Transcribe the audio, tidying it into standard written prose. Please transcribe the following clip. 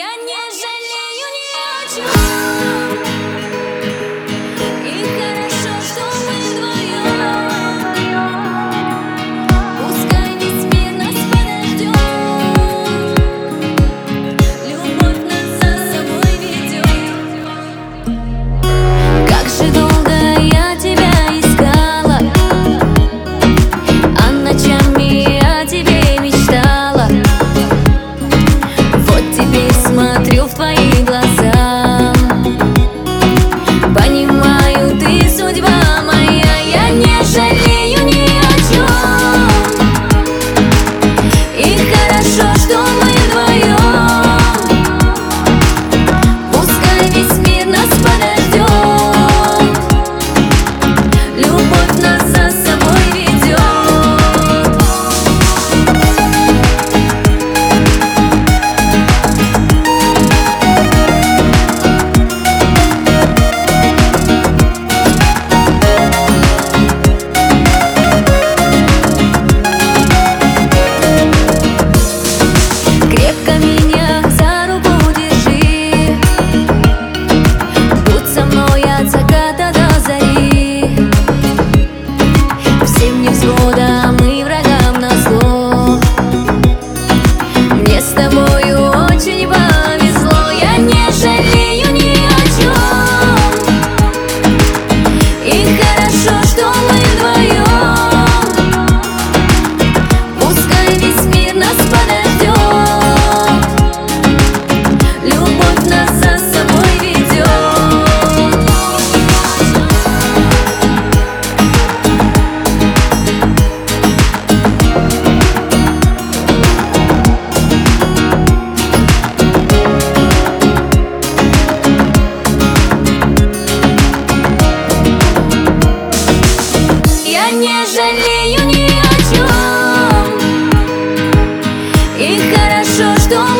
Я не жалею ни о чем. И хорошо, что мы вдвоем. Пускай весь мир нас подождет. Любовь нас за собой ведет. Как же долго я тебя искала, а ночами о тебе мечтала. Вот теперь смотрю в твои глаза, понимаю, ты судьба моя. Я не жалею ни о чем. И хорошо, что мы вдвоем. Пускай весь мир нас подождет. Любовь нас за собой ведет. Крепко меня за руку держи, будь со мной от заката до зари. Всем невзгодам и врагам назло, мне с тобою очень повезло. Я не жалею ни о чем. И хорошо, что мы вдвоем. Пускай весь мир нас подождет. Любовь нас за собой ведет. Я не жалею ни о чем. И хорошо, что